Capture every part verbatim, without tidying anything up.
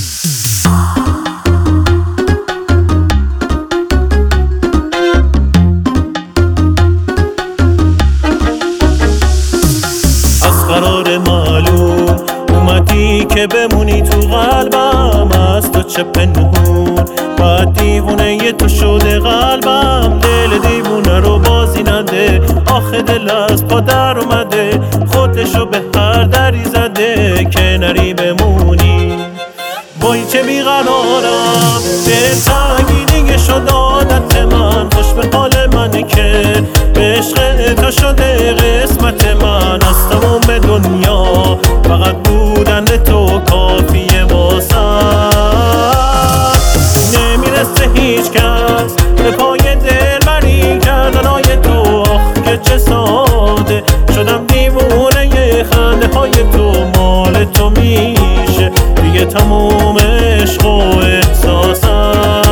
قرار معلوم اومدی که بمونی تو قلبم، از تو چه پنهون باید دیوونه تو شده قلبم. دل دیوونه رو بازی نده، آخه دل از پا در اومده، خودشو به هر دری زده که نری بمونی. وای چه بیقرارم، دل تنگی دیگه شد عادت من، خوش به حال منه که عشق تو شده قسمت من. از تمام دنیا فقط بودن تو کافیه واسم، نمیرسه هیچ کس به پای دل بری کردنای تو. آخ که چه ساده شدم دیوونه ی خنده های تو، مال تو میشه دیگه تموم عشق و احساسم.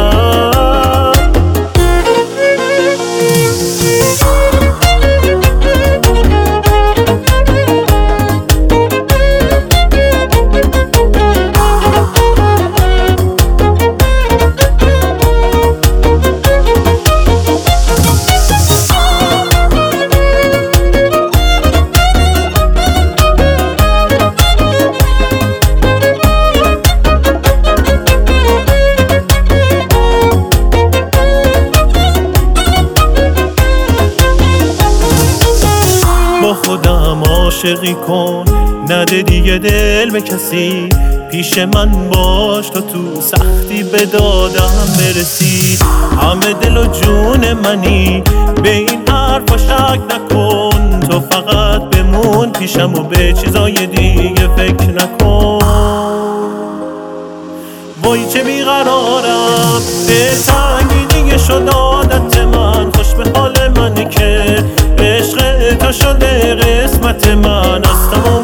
با خودم عاشقی کن، نده دیگه دل به کسی، پیش من باش تا تو سختی به دادم برسی. همه دل و جون منی، به این حرفا شک نکن، تو فقط بمون پیشم و به چیزای دیگه فکر نکن. وای چه بیقرارم، دل تنگی دیگه شد عادت من، خوش به حال منه که عشق تو شده قسمت من. از تمام